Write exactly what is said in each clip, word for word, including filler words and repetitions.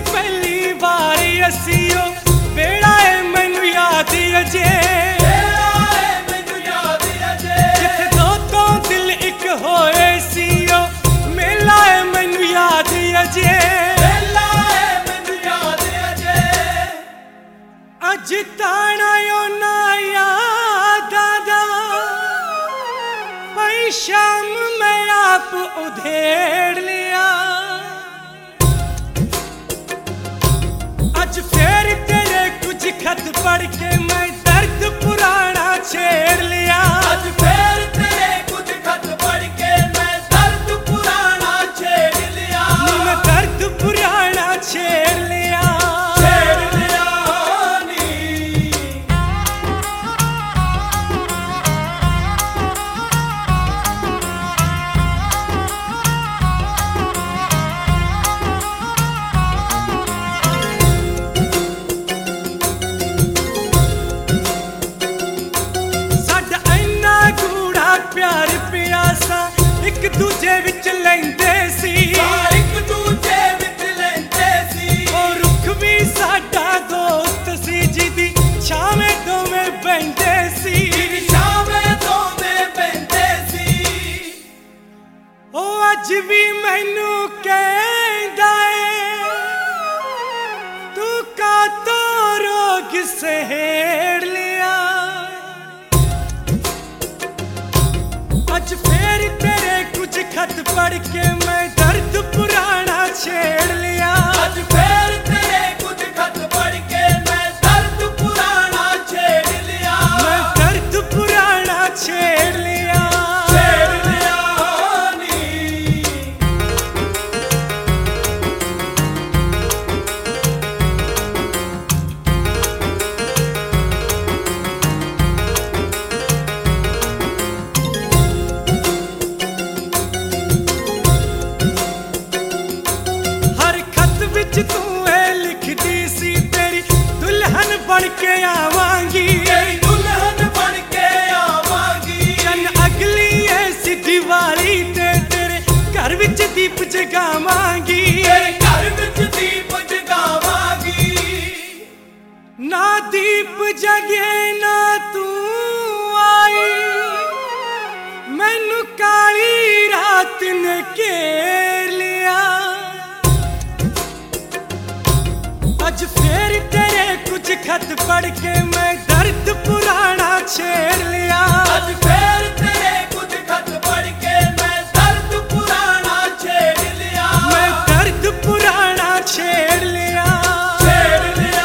पहली बारी असीओ बेड़ा है मैनू याद अजे जिथे दो तो दिल एक होए सीओ मेला है मैनू याद अजे अज ताना ना याद आदा पई शाम मैं आप उधेड़ लिया आज फिर तेरे कुछ खत पढ़ के मैं दर्द पुराना छेड़ लिया आज फिर तेरे कुछ खत पढ़ के मैं दर्द पुराना छेड़ लिया मैं दर्द पुराना छेड़ लिया प्यार प्यासा एक दूजे विच लैंदे सी एक दूजे विच लैंदे सी ओ रुख भी साडा दोस्त सी जिदी छावें दोवें बहिंदे सी छावें दोवें बहिंदे सी ओ अज भी मैनू कहंदा ए तू कातो रोग सहेड़ लिया आज फिर तेरे कुछ खत पढ़ के मैं दर्द पुराना छेड़ लिया आज फिर तेरे कुछ खत पढ़ के मैं दर्द पुराना छेड़ लिया मैं दर्द पुराना छेड़ लिया छेड़ लिया तू है लिखती सी तेरी दुल्हन बन के आवांगी तेरी दुल्हन बन के आवांगी जन अगली ऐसी दिवाली ते तेरे घर विच दीप जगावांगी तेरे घर विच दीप जगावांगी ना दीप जगे ना तू आई मैनू काली रात ने घेर लिया आज फिर तेरे कुछ खत पढ़ के मैं दर्द पुराना छेड़ लिया आज फिर तेरे कुछ खत पढ़ के मैं दर्द पुराना छेड़ लिया मैं दर्द पुराना छेड़ लिया छेड़ लिया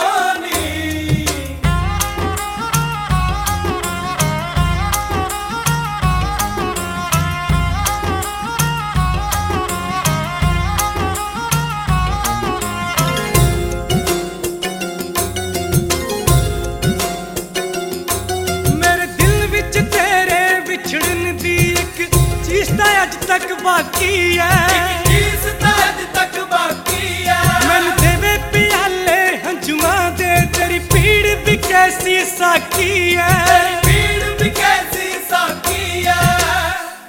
अज तक बाकी है चीज अज तक बाकी है मैनू देवे प्याले हंजुआ दे तेरी पीड़ भी कैसी साकी है पीड़ भी कैसी साकी है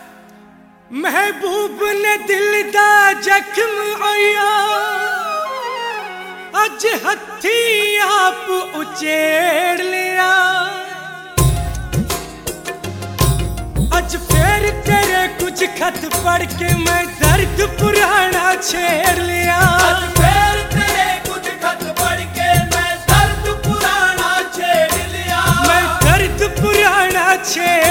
महबूब ने दिल दा जख्म आया अज हथी आप उचेड़ लिया आज फिर तेरे कुछ खत पढ़ के मैं दर्द पुराना छेड़ लिया आज फिर तेरे कुछ खत पढ़ के मैं दर्द पुराना छेड़ लिया मैं दर्द पुराना छेड़